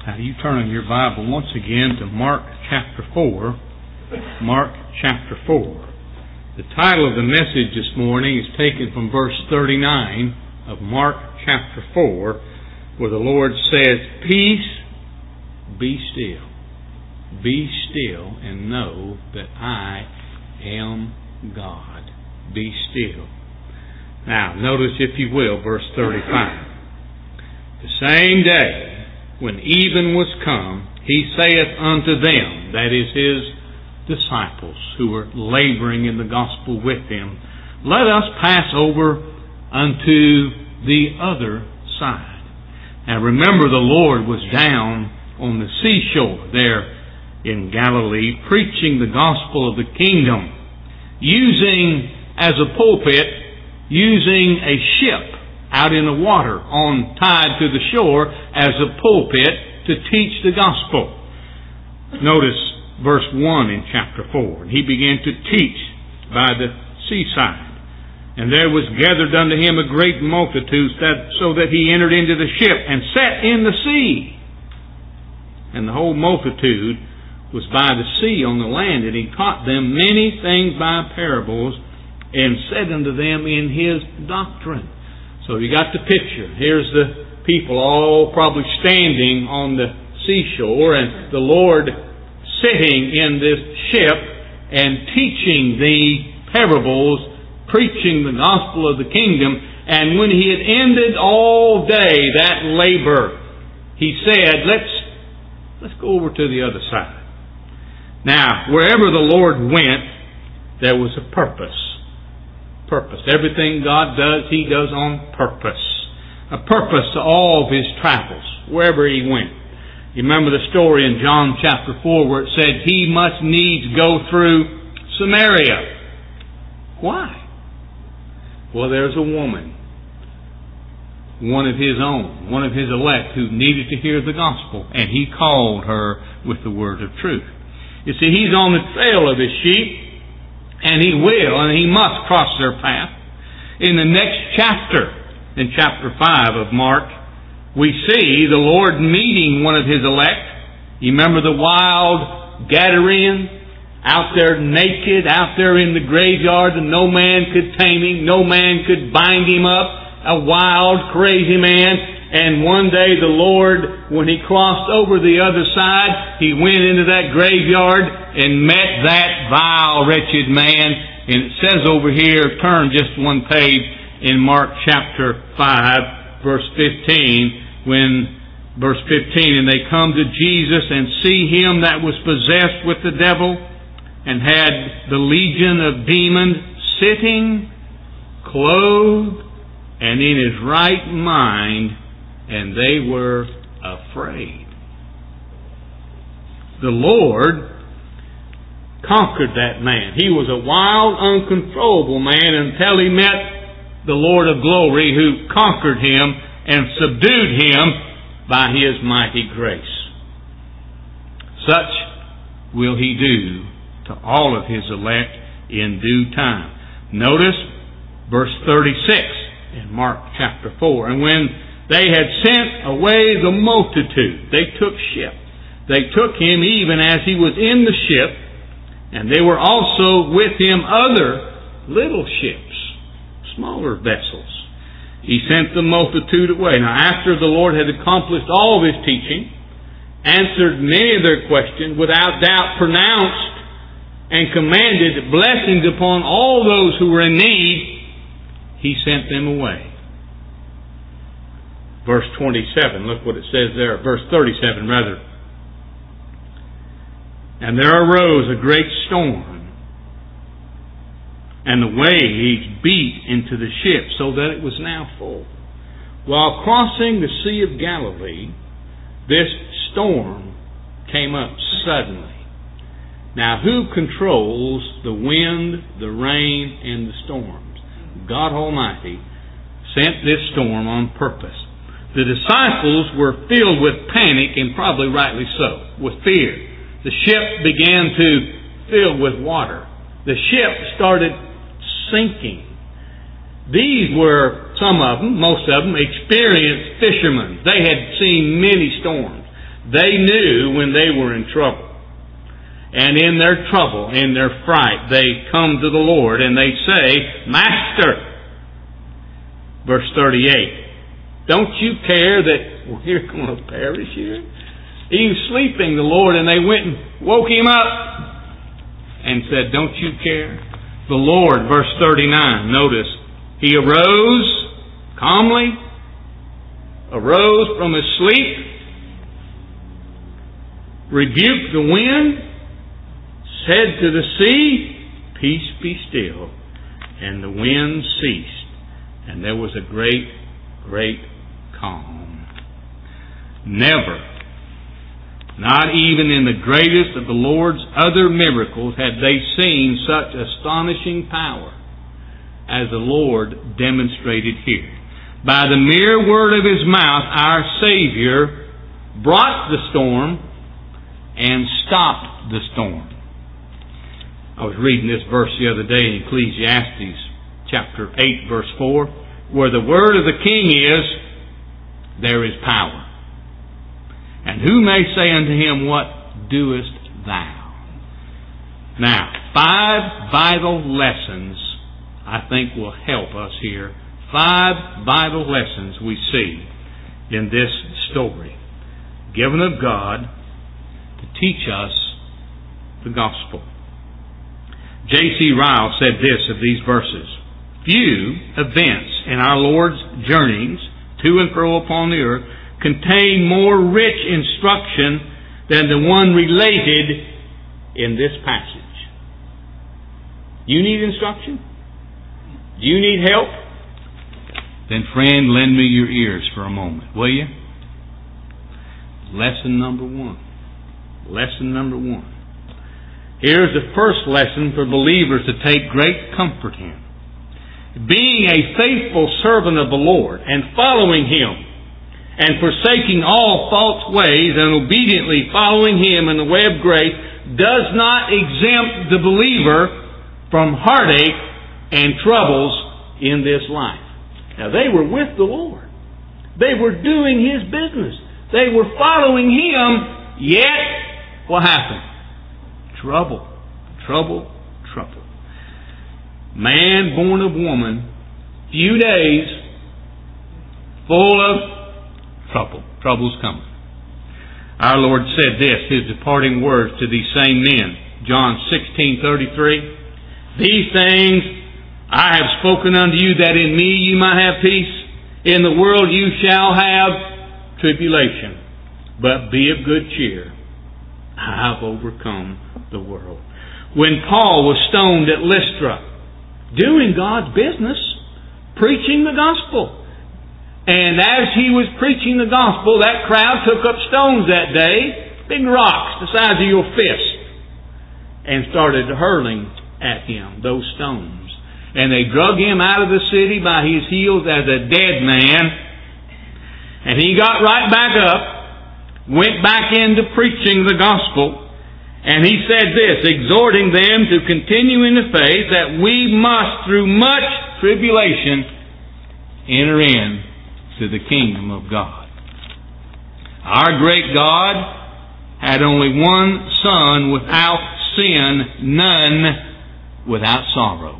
Now you turn in your Bible once again to Mark chapter 4. Mark chapter 4. The title of the message this morning is taken from verse 39 of Mark chapter 4, where the Lord says, "Peace, be still. Be still and know that I am God." Be still. Now, notice, if you will, verse 35. "The same day, when even was come, he saith unto them," that is his disciples who were laboring in the gospel with him, "Let us pass over unto the other side." Now remember, the Lord was down on the seashore there in Galilee, preaching the gospel of the kingdom, using as a pulpit, using a ship out in the water tied to the shore as a pulpit to teach the gospel. Notice verse 1 in chapter 4. "He began to teach by the seaside. And there was gathered unto him a great multitude, so that he entered into the ship and sat in the sea. And the whole multitude was by the sea on the land, and he taught them many things by parables, and said unto them in his doctrine." So you got the picture. Here's the people all probably standing on the seashore, and the Lord sitting in this ship and teaching the parables, preaching the gospel of the kingdom. And when he had ended all day that labor, he said, let's go over to the other side. Now, wherever the Lord went, there was a purpose. Everything God does, He does on purpose. A purpose to all of His travels, wherever He went. You remember the story in John chapter 4 where it said He must needs go through Samaria. Why? Well, there's a woman, one of His own, one of His elect, who needed to hear the gospel, and He called her with the word of truth. You see, He's on the trail of His sheep, and He will, and He must cross their path. In the next chapter, in chapter 5 of Mark, we see the Lord meeting one of His elect. You remember the wild Gadarene, out there naked, out there in the graveyard, and no man could tame him, no man could bind him up, a wild, crazy man. And one day the Lord, when He crossed over the other side, He went into that graveyard and met that vile, wretched man. And it says over here, turn just one page in Mark chapter 5, verse 15, verse 15, "And they come to Jesus and see him that was possessed with the devil and had the legion of demons sitting, clothed, and in his right mind, and they were afraid." The Lord conquered that man. He was a wild, uncontrollable man until he met the Lord of glory, who conquered him and subdued him by His mighty grace. Such will He do to all of His elect in due time. Notice verse 36 in Mark chapter 4. "And when they had sent away the multitude, they took ship. They took Him even as He was in the ship, and they were also with Him other little ships," smaller vessels. "He sent the multitude away." Now, after the Lord had accomplished all of His teaching, answered many of their questions, without doubt pronounced and commanded blessings upon all those who were in need, He sent them away. Verse 27, look what it says there. Verse 37, rather. "And there arose a great storm, and the waves beat into the ship, so that it was now full. While crossing the Sea of Galilee, this storm came up suddenly." Now, who controls the wind, the rain, and the storms? God Almighty sent this storm on purpose. The disciples were filled with panic, and probably rightly so, with fear. The ship began to fill with water. The ship started sinking. These were, some of them, most of them, experienced fishermen. They had seen many storms. They knew when they were in trouble. And in their trouble, in their fright, they come to the Lord and they say, Master! Verse 38, don't you care that we're going to perish here? He was sleeping, the Lord, and they went and woke him up and said, don't you care? The Lord, verse 39, notice, he arose calmly, arose from his sleep, rebuked the wind, said to the sea, peace be still. And the wind ceased, and there was a great, great calm. Never, not even in the greatest of the Lord's other miracles, had they seen such astonishing power as the Lord demonstrated here. By the mere word of His mouth, our Savior brought the storm and stopped the storm. I was reading this verse the other day in Ecclesiastes chapter 8 verse 4, where the word of the king is, there is power. And who may say unto him, what doest thou? Now, 5 vital lessons I think will help us here. 5 vital lessons we see in this story, given of God to teach us the gospel. J.C. Ryle said this of these verses, few events in our Lord's journeyings to and fro upon the earth contain more rich instruction than the one related in this passage. You need instruction? Do you need help? Then, friend, lend me your ears for a moment, will you? Lesson number 1. Lesson number 1. Here's the first lesson for believers to take great comfort in. Being a faithful servant of the Lord and following Him and forsaking all false ways and obediently following Him in the way of grace does not exempt the believer from heartache and troubles in this life. Now, they were with the Lord. They were doing His business. They were following Him, yet what happened? Trouble, trouble, trouble. Man born of woman, few days, full of trouble. Trouble's coming. Our Lord said this, His departing words to these same men. John 16:33. These things I have spoken unto you, that in me you might have peace. In the world you shall have tribulation. But be of good cheer. I have overcome the world. When Paul was stoned at Lystra, doing God's business, preaching the gospel. And as he was preaching the gospel, that crowd took up stones that day, big rocks the size of your fist, and started hurling at him, those stones. And they drug him out of the city by his heels as a dead man. And he got right back up, went back into preaching the gospel, and he said this, exhorting them to continue in the faith, that we must, through much tribulation, enter in to the kingdom of God. Our great God had only one Son without sin, none without sorrow.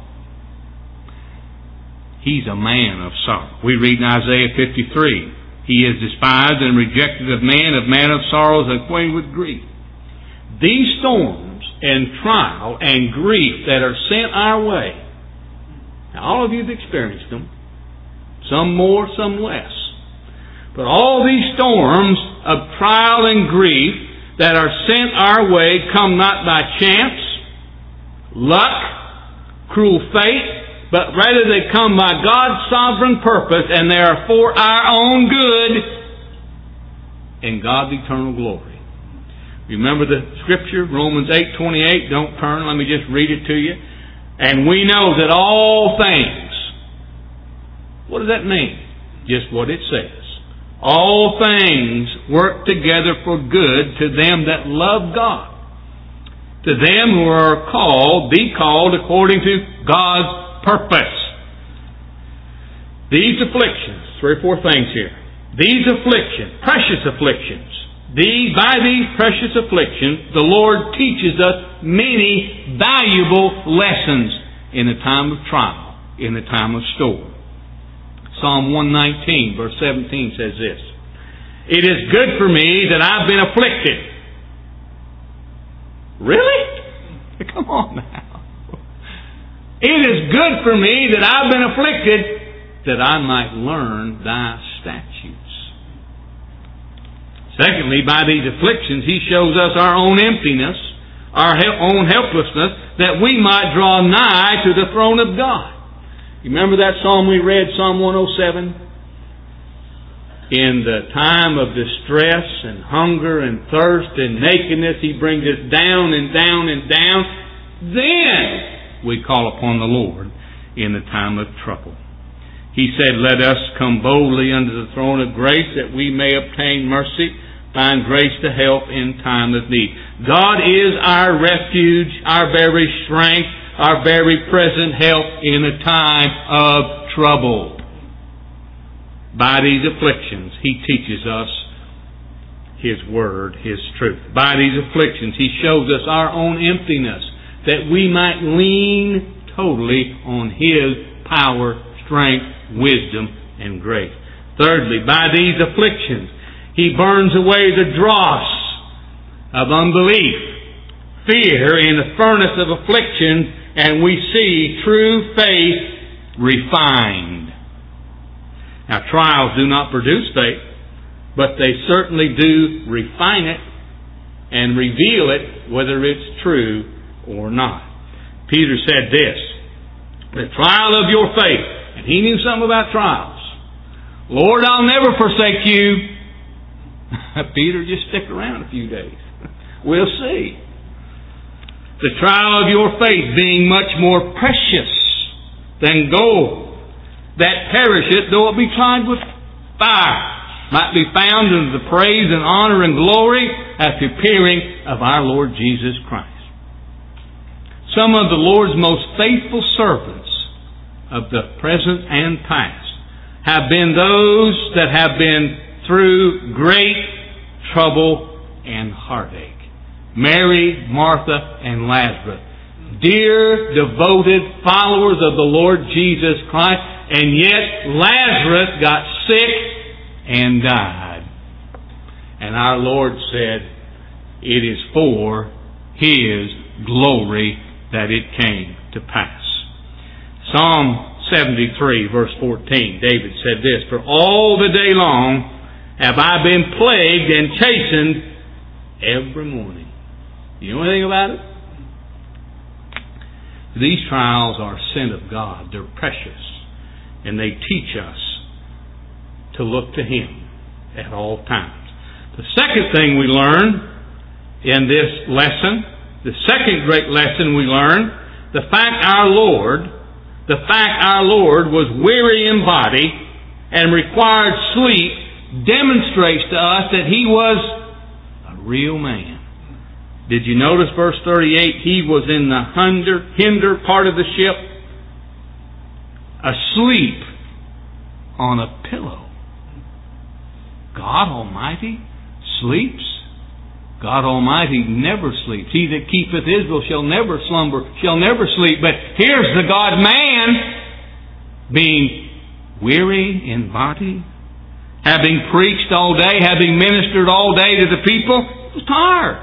He's a man of sorrow. We read in Isaiah 53, He is despised and rejected of man of sorrows, acquainted with grief. These storms and trial and grief that are sent our way, now all of you have experienced them, some more, some less. But all these storms of trial and grief that are sent our way come not by chance, luck, cruel fate, but rather they come by God's sovereign purpose, and they are for our own good and God's eternal glory. Remember the scripture, Romans 8:28. Don't turn, let me just read it to you. And we know that all things, what does that mean? Just what it says. All things work together for good to them that love God, to them who are be called according to God's purpose. These afflictions, 3 or 4 things here. These afflictions, precious afflictions, By these precious afflictions, the Lord teaches us many valuable lessons in the time of trial, in the time of storm. Psalm 119, verse 17 says this, "It is good for me that I've been afflicted." Really? Come on now. "It is good for me that I've been afflicted, that I might learn thy statutes." Secondly, by these afflictions, He shows us our own emptiness, our own helplessness, that we might draw nigh to the throne of God. You remember that psalm we read, Psalm 107? In the time of distress and hunger and thirst and nakedness, He brings us down and down and down. Then we call upon the Lord in the time of trouble. He said, "Let us come boldly unto the throne of grace, that we may obtain mercy, find grace to help in time of need." God is our refuge, our very strength, our very present help in a time of trouble. By these afflictions, He teaches us His Word, His truth. By these afflictions, He shows us our own emptiness, that we might lean totally on His power, strength, wisdom, and grace. Thirdly, by these afflictions, He burns away the dross of unbelief, fear in the furnace of affliction, and we see true faith refined. Now, trials do not produce faith, but they certainly do refine it and reveal it, whether it's true or not. Peter said this, "The trial of your faith," and he knew something about trials. "Lord, I'll never forsake you." Peter, just stick around a few days. We'll see. "The trial of your faith being much more precious than gold, that perisheth, though it be tried with fire, might be found unto the praise and honor and glory at the appearing of our Lord Jesus Christ." Some of the Lord's most faithful servants of the present and past have been those that have been through great trouble and heartache. Mary, Martha, and Lazarus. Dear, devoted followers of the Lord Jesus Christ, and yet Lazarus got sick and died. And our Lord said, it is for His glory that it came to pass. Psalm 73, verse 14, David said this, "For all the day long have I been plagued and chastened every morning." You know anything about it? These trials are sent of God. They're precious. And they teach us to look to Him at all times. The second thing we learn in this lesson, the second great lesson we learn, the fact our Lord was weary in body and required sleep, demonstrates to us that He was a real man. Did you notice verse 38? He was in the hinder part of the ship, asleep on a pillow. God Almighty sleeps? God Almighty never sleeps. He that keepeth Israel shall never slumber, shall never sleep. But here's the God-man being weary in body, having preached all day, having ministered all day to the people, he was tired.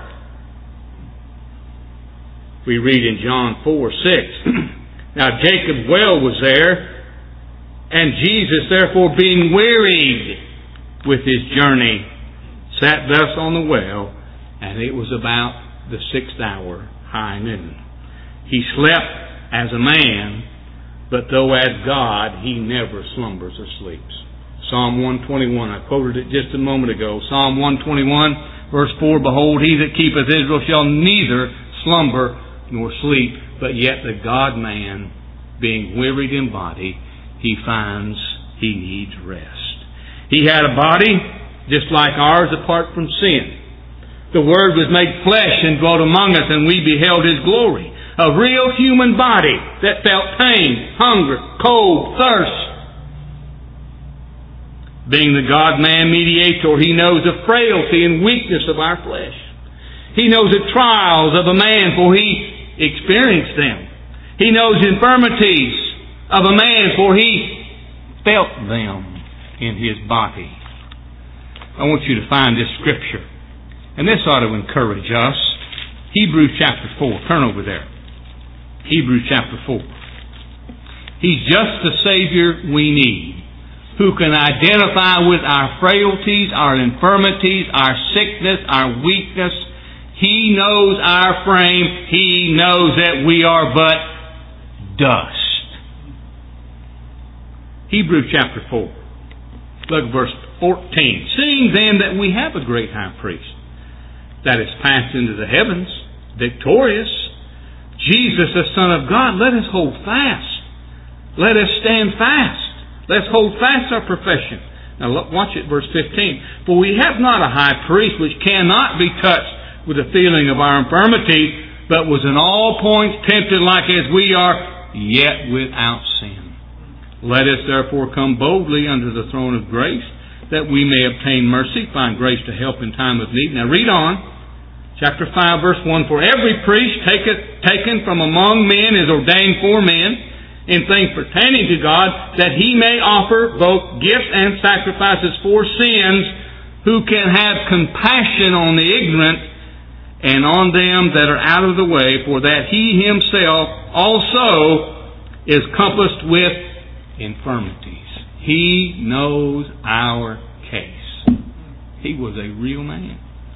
We read in John 4:6, "Now Jacob's well was there, and Jesus, therefore, being wearied with his journey, sat thus on the well, and it was about the 6th hour, high noon. He slept as a man, but though as God, He never slumbers or sleeps." Psalm 121, I quoted it just a moment ago. Psalm 121, verse 4, "Behold, He that keepeth Israel shall neither slumber nor sleep." But yet the God-man, being wearied in body, he finds he needs rest. He had a body just like ours apart from sin. The Word was made flesh and dwelt among us, and we beheld His glory. A real human body that felt pain, hunger, cold, thirst. Being the God-man mediator, He knows the frailty and weakness of our flesh. He knows the trials of a man, for He experienced them. He knows the infirmities of a man, for He felt them in His body. I want you to find this scripture, and this ought to encourage us. Hebrews chapter 4. Turn over there. Hebrews chapter 4. He's just the Savior we need, who can identify with our frailties, our infirmities, our sickness, our weakness. He knows our frame. He knows that we are but dust. Hebrews chapter 4. Look at verse 14. Seeing then that we have a great high priest that is passed into the heavens, victorious, Jesus the Son of God, let us hold fast. Let us stand fast. Let's hold fast our profession. Now look, watch it, verse 15. For we have not a high priest which cannot be touched with the feeling of our infirmity, but was in all points tempted like as we are, yet without sin. Let us therefore come boldly under the throne of grace, that we may obtain mercy, find grace to help in time of need. Now read on. Chapter 5, verse 1. For every priest taken from among men is ordained for men, in things pertaining to God, that He may offer both gifts and sacrifices for sins, who can have compassion on the ignorant and on them that are out of the way, for that He Himself also is compassed with infirmities. He knows our case. He was a real man.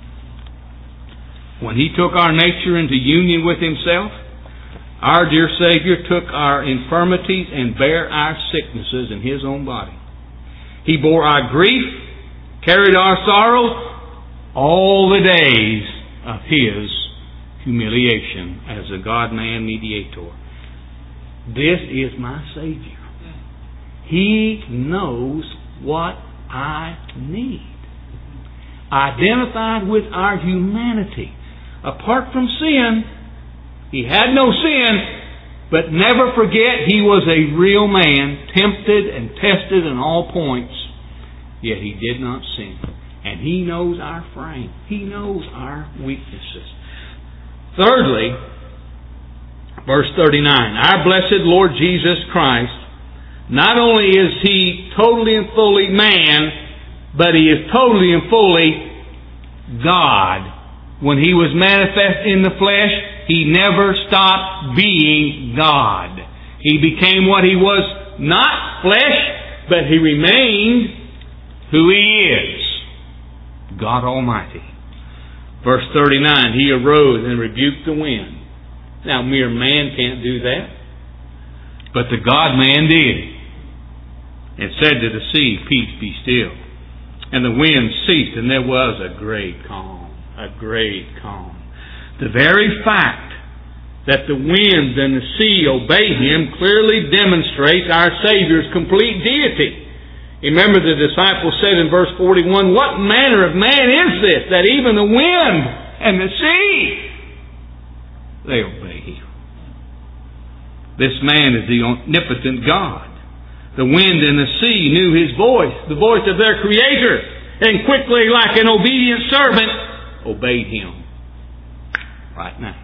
When He took our nature into union with Himself, our dear Savior took our infirmities and bare our sicknesses in His own body. He bore our grief, carried our sorrow, all the days of His humiliation as a God-man mediator. This is my Savior. He knows what I need. Identified with our humanity. Apart from sin, He had no sin, but never forget He was a real man, tempted and tested in all points, yet He did not sin. And He knows our frame. He knows our weaknesses. Thirdly, verse 39, our blessed Lord Jesus Christ, not only is He totally and fully man, but He is totally and fully God. When He was manifest in the flesh, He never stopped being God. He became what He was not flesh, but He remained who He is, God Almighty. Verse 39, He arose and rebuked the wind. Now, mere man can't do that, but the God-man did. And said to the sea, peace, be still. And the wind ceased, and there was a great calm. A great calm. The very fact that the winds and the sea obey Him clearly demonstrates our Savior's complete deity. Remember, the disciples said in verse 41, what manner of man is this, that even the wind and the sea, they obey Him? This man is the omnipotent God. The wind and the sea knew His voice, the voice of their Creator, and quickly, like an obedient servant, obeyed Him. Right now.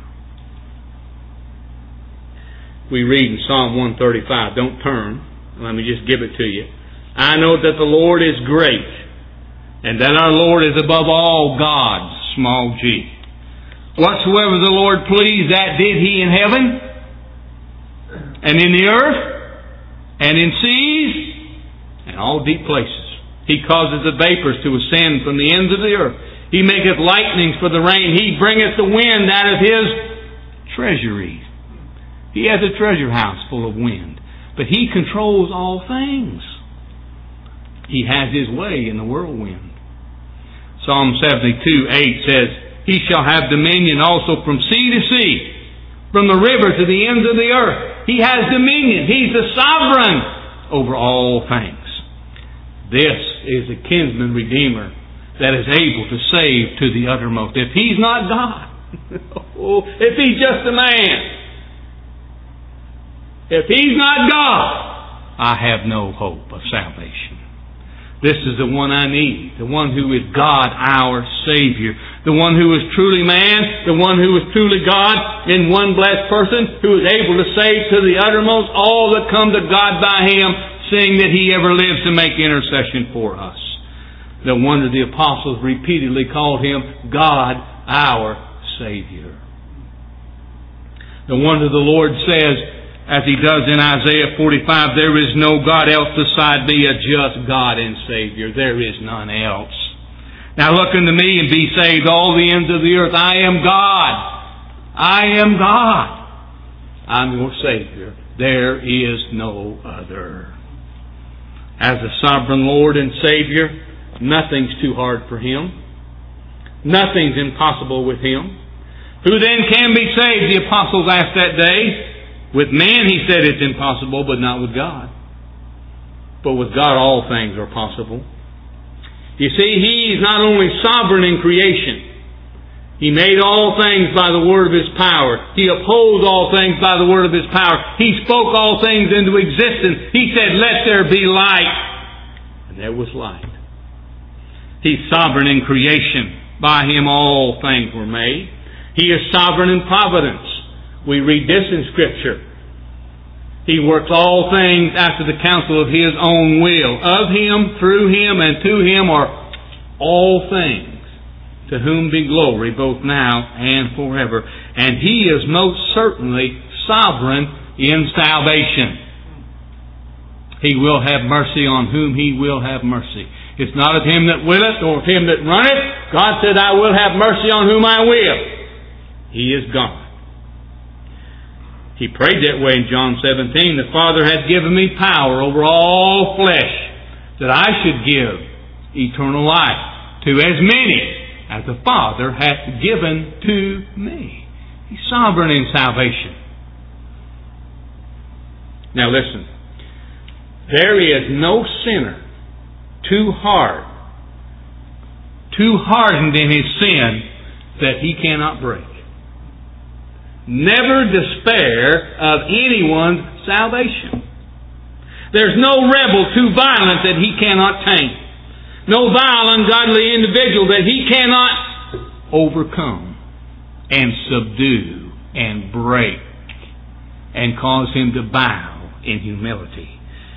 We read in Psalm 135, don't turn, let me just give it to you. I know that the Lord is great, and that our Lord is above all gods, small g. Whatsoever the Lord pleased, that did He in heaven, and in the earth, and in seas, and all deep places. He causes the vapors to ascend from the ends of the earth. He maketh lightnings for the rain. He bringeth the wind out of His treasuries. He has a treasure house full of wind. But He controls all things. He has His way in the whirlwind. Psalm 72:8 says, He shall have dominion also from sea to sea, from the river to the ends of the earth. He has dominion. He's the sovereign over all things. This is a kinsman redeemer that is able to save to the uttermost. If He's not God, if He's just a man, if He's not God, I have no hope of salvation. This is the one I need. The one who is God, our Savior. The one who is truly man. The one who is truly God in one blessed person, who is able to save to the uttermost all that come to God by Him, seeing that He ever lives to make intercession for us. No wonder the apostles repeatedly called Him God, our Savior. No wonder the Lord says, as He does in Isaiah 45, there is no God else beside me, a just God and Savior. There is none else. Now look unto me and be saved, all the ends of the earth. I am God. I am God. I'm your Savior. There is no other. As the sovereign Lord and Savior, nothing's too hard for Him. Nothing's impossible with Him. Who then can be saved? The apostles asked that day. With man, He said it's impossible, but not with God. But with God, all things are possible. You see, He is not only sovereign in creation. He made all things by the word of His power. He upholds all things by the word of His power. He spoke all things into existence. He said, let there be light. And there was light. He's sovereign in creation. By Him all things were made. He is sovereign in providence. We read this in Scripture. He works all things after the counsel of His own will. Of Him, through Him, and to Him are all things, to whom be glory both now and forever. And He is most certainly sovereign in salvation. He will have mercy on whom He will have mercy. It's not of him that willeth, or of him that runneth. God said, I will have mercy on whom I will. He is God. He prayed that way in John 17. The Father hath given me power over all flesh, that I should give eternal life to as many as the Father hath given to me. He's sovereign in salvation. Now listen. There is no sinner too hardened in his sin that he cannot break. Never despair of anyone's salvation. There's no rebel too violent that he cannot tame. No vile, ungodly individual that he cannot overcome and subdue and break and cause him to bow in humility.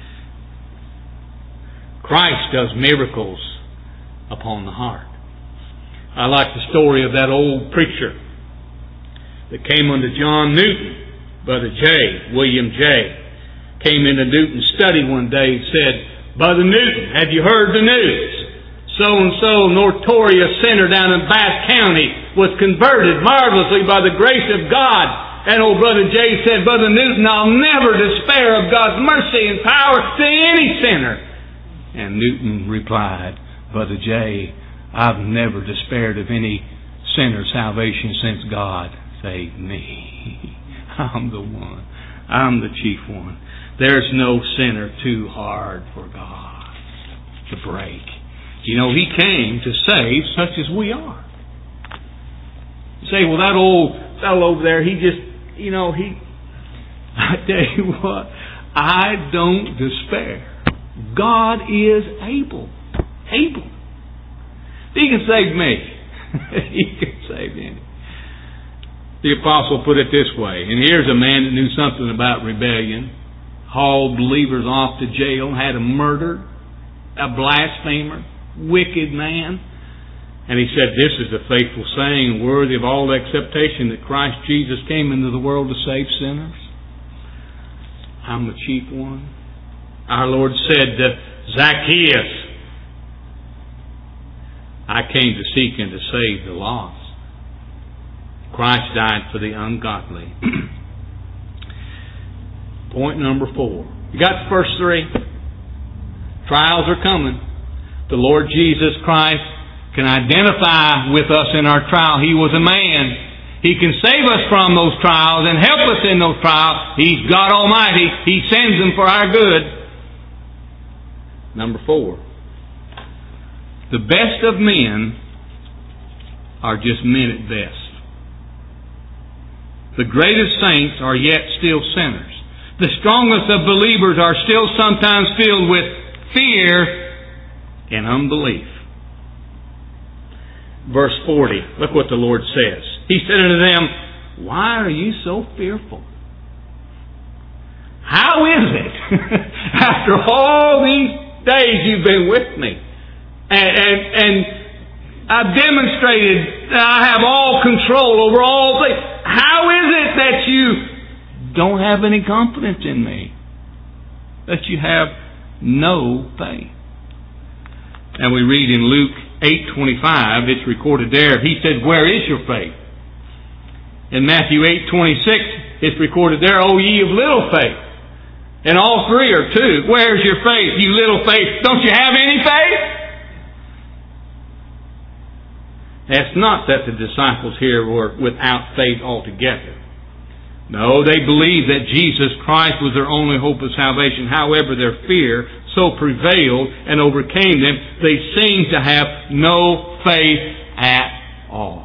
Christ does miracles upon the heart. I like the story of that old preacher that came unto John Newton, Brother J, William J, came into Newton's study one day and said, Brother Newton, have you heard the news? So-and-so notorious sinner down in Bath County was converted marvelously by the grace of God. And old Brother J said, Brother Newton, I'll never despair of God's mercy and power to any sinner. And Newton replied, Brother J, I've never despaired of any sinner's salvation since God saved me. I'm the one. I'm the chief one. There's no sinner too hard for God to break. You know, He came to save such as we are. You say, well, that old fellow over there, he just, I tell you what, I don't despair. God is able. Able. He can save me. He can save any. The apostle put it this way, and here's a man that knew something about rebellion, hauled believers off to jail, had them murdered, a blasphemer, wicked man. And he said, this is a faithful saying, worthy of all acceptation, that Christ Jesus came into the world to save sinners. I'm the chief one. Our Lord said to Zacchaeus, I came to seek and to save the lost. Christ died for the ungodly. Point number 4. You got the first 3? Trials are coming. The Lord Jesus Christ can identify with us in our trial. He was a man. He can save us from those trials and help us in those trials. He's God Almighty. He sends them for our good. Number 4. The best of men are just men at best. The greatest saints are yet still sinners. The strongest of believers are still sometimes filled with fear in unbelief. Verse 40, look what the Lord says. He said unto them, why are you so fearful? How is it, after all these days you've been with me, and I've demonstrated that I have all control over all things, how is it that you don't have any confidence in me? That you have no faith? And we read in Luke 8:25, it's recorded there, he said, where is your faith? In Matthew 8:26, it's recorded there, O ye of little faith. And all three are two. Where's your faith, you little faith? Don't you have any faith? It's not that the disciples here were without faith altogether. No, they believed that Jesus Christ was their only hope of salvation. However, their fear so prevailed and overcame them, they seemed to have no faith at all.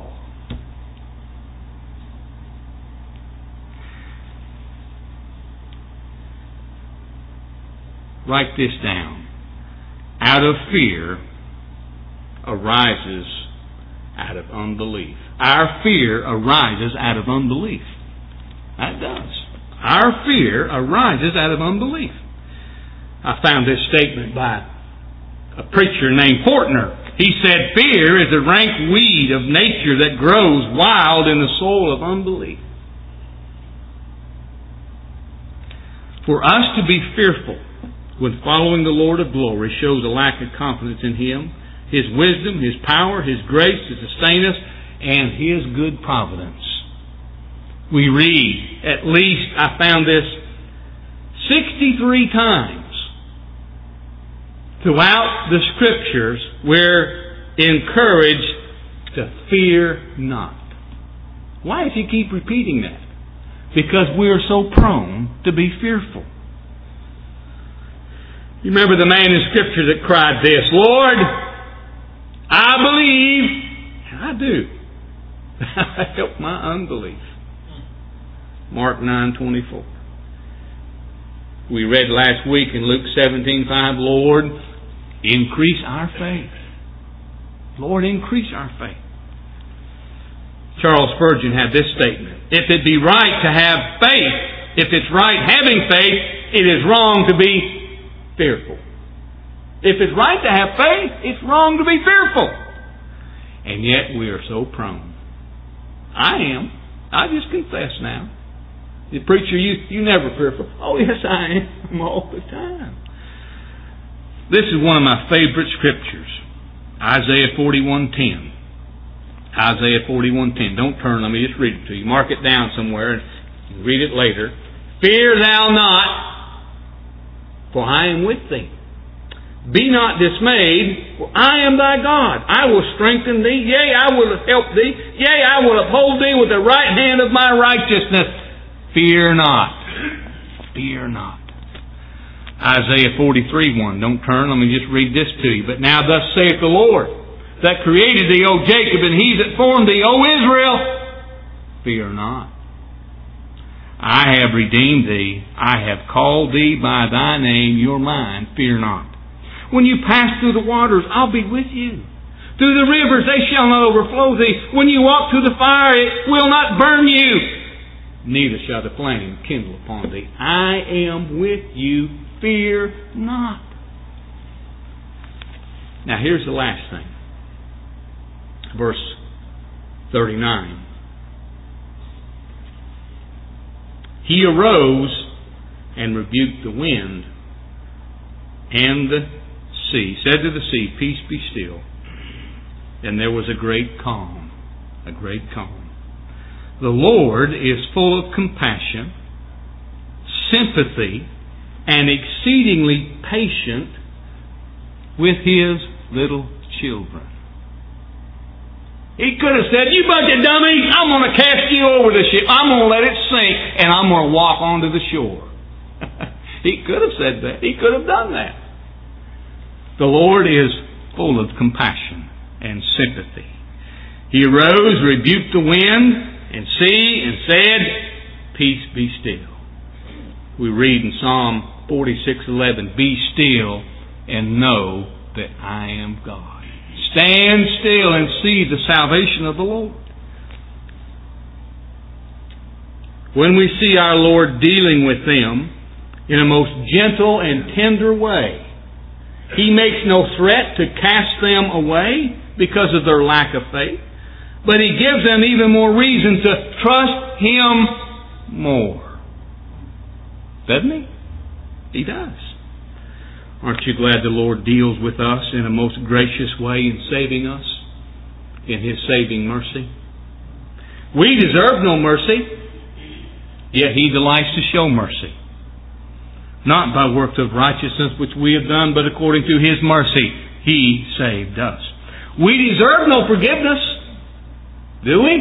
Write this down. Out of fear arises out of unbelief. Our fear arises out of unbelief. That does. Our fear arises out of unbelief. I found this statement by a preacher named Fortner. He said, fear is a rank weed of nature that grows wild in the soil of unbelief. For us to be fearful when following the Lord of glory shows a lack of confidence in Him, His wisdom, His power, His grace to sustain us, and His good providence. We read, at least I found this 63 times throughout the Scriptures, we're encouraged to fear not. Why does He keep repeating that? Because we are so prone to be fearful. You remember the man in Scripture that cried this, Lord, I believe, and I do. Help my unbelief. Mark 9:24. We read last week in Luke 17:5, Lord, increase our faith. Lord, increase our faith. Charles Spurgeon had this statement. If it be right to have faith, if it's right having faith, it is wrong to be fearful. If it's right to have faith, it's wrong to be fearful. And yet we are so prone. I am. I just confess now. The preacher, you never fearful. Oh yes, I am all the time. This is one of my favorite scriptures. Isaiah 41:10. Isaiah 41:10. Don't turn, let me just read it to you. Mark it down somewhere and read it later. Fear thou not, for I am with thee. Be not dismayed, for I am thy God. I will strengthen thee, yea, I will help thee, yea, I will uphold thee with the right hand of my righteousness. Fear not. Fear not. Isaiah 43:1. Don't turn, let me just read this to you. But now thus saith the Lord, that created thee, O Jacob, and he that formed thee, O Israel, fear not. I have redeemed thee. I have called thee by thy name. You're mine. Fear not. When you pass through the waters, I'll be with you. Through the rivers, they shall not overflow thee. When you walk through the fire, it will not burn you. Neither shall the flame kindle upon thee. I am with you. Fear not. Now here's the last thing. Verse 39. He arose and rebuked the wind and the sea, said to the sea, peace be still. And there was a great calm. A great calm. The Lord is full of compassion, sympathy, and exceedingly patient with His little children. He could have said, you bunch of dummies, I'm going to cast you over the ship. I'm going to let it sink, and I'm going to walk onto the shore. He could have said that. He could have done that. The Lord is full of compassion and sympathy. He arose, rebuked the wind and sea, and said, peace be still. We read in Psalm 46:11, be still and know that I am God. Stand still and see the salvation of the Lord. When we see our Lord dealing with them in a most gentle and tender way, He makes no threat to cast them away because of their lack of faith, but He gives them even more reason to trust Him more. Doesn't He? He does. Aren't you glad the Lord deals with us in a most gracious way in saving us, in His saving mercy? We deserve no mercy, yet He delights to show mercy. Not by works of righteousness which we have done, but according to His mercy, He saved us. We deserve no forgiveness, do we?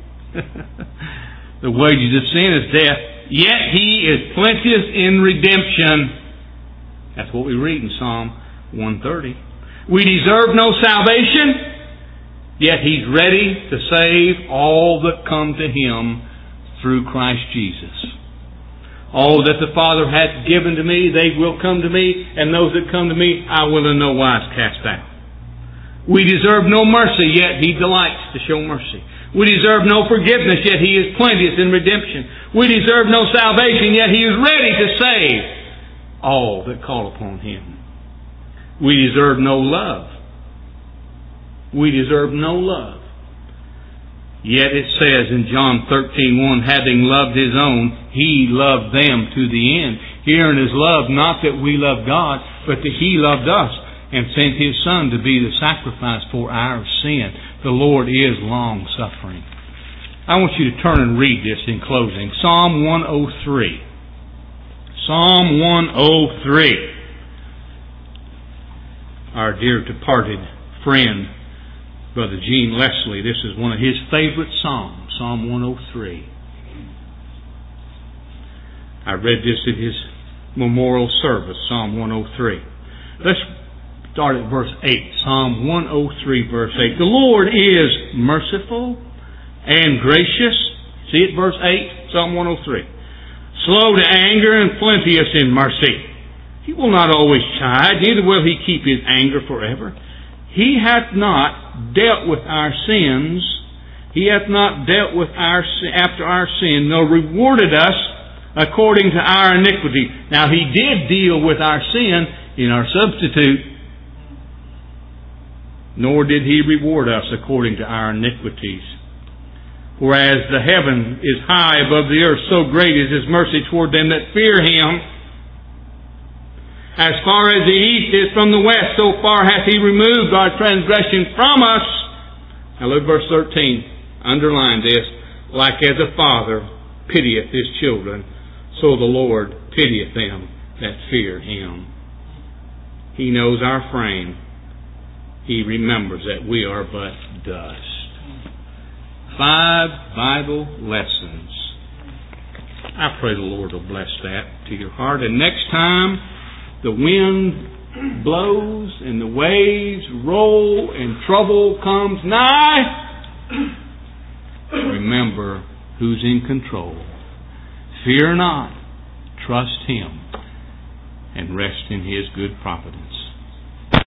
The wages of sin is death, yet He is plenteous in redemption. That's what we read in Psalm 130. We deserve no salvation, yet He's ready to save all that come to Him through Christ Jesus. All that the Father hath given to me, they will come to me, and those that come to me, I will in no wise cast out. We deserve no mercy, yet He delights to show mercy. We deserve no forgiveness, yet He is plenteous in redemption. We deserve no salvation, yet He is ready to save all that call upon Him. We deserve no love. We deserve no love. Yet it says in John 13:1, having loved His own, He loved them to the end. Herein is love, not that we love God, but that He loved us and sent His Son to be the sacrifice for our sin. The Lord is long-suffering. I want you to turn and read this in closing. Psalm 103. Psalm 103. Our dear departed friend, Brother Gene Leslie, this is one of his favorite psalms, Psalm 103. I read this at his memorial service, Psalm 103. Let's start at verse 8. Psalm 103, verse 8. The Lord is merciful and gracious. See it, verse 8, Psalm 103. Slow to anger and plenteous in mercy. He will not always chide, neither will He keep His anger forever. He hath not dealt with our sins. He hath not dealt with after our sin, nor rewarded us according to our iniquity. Now He did deal with our sin in our substitute, nor did He reward us according to our iniquities. Whereas the heaven is high above the earth, so great is His mercy toward them that fear Him. As far as the east is from the west, so far hath He removed our transgression from us. Now look at verse 13. Underline this. Like as a father pitieth his children, so the Lord pitieth them that fear Him. He knows our frame. He remembers that we are but dust. 5 Bible lessons. I pray the Lord will bless that to your heart. And next time the wind blows and the waves roll and trouble comes nigh, remember who's in control. Fear not. Trust Him and rest in His good providence.